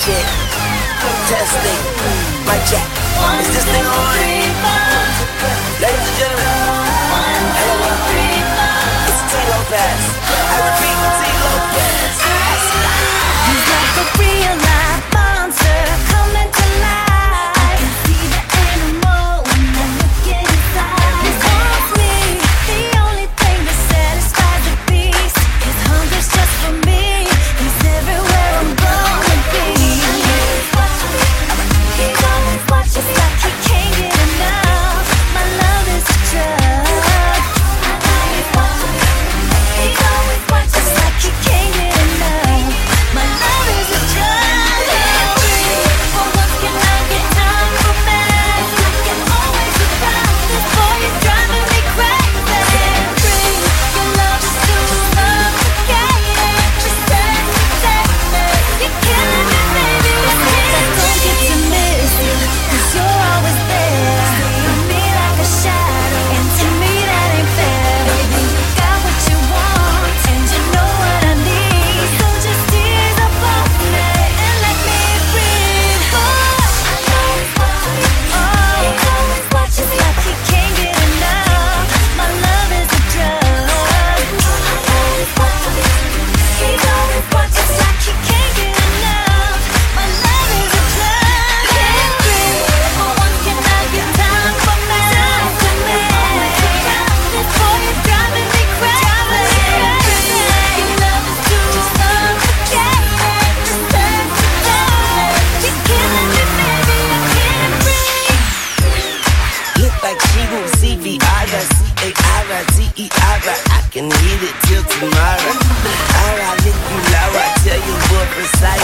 check. Testing. Mic check. Is this thing on? Ladies and gentlemen. Hello. It's T. Lopez. I repeat, T. Lopez. He's like a real life monster coming to life. I can see the animal when I look inside. He wants me. The only thing that satisfies the beast. His hunger's just for me. He's everywhere I'm gonna be. He's always watching like he can't get enough. My love is a drug. He's always watching like he can't get enough. My love is a drug. For what can I get time for man? I can always surprise. This boy is driving me crazy. Your love is too suffocating. Just take me. You're killing me, baby. I don't get to miss you, 'cause you're always there. For me like a shadow, and to me that ain't fair. Baby, you got what you want, and you know what I need. So just ease up on me and let me breathe. Always watching like he can't get enough. My love is a drug. He's always watching like he can't get enough. My love is a drug. Can't breathe. For what can I get time for me? This boy is driving me crazy. Your love is too suffocating. Just take me. You're killing me, baby. I can't breathe. Look like she will C-V-I-C-A-I-T-E-I. I can hit it till tomorrow. Alright, Nick, you loud. I tell you what, Versailles.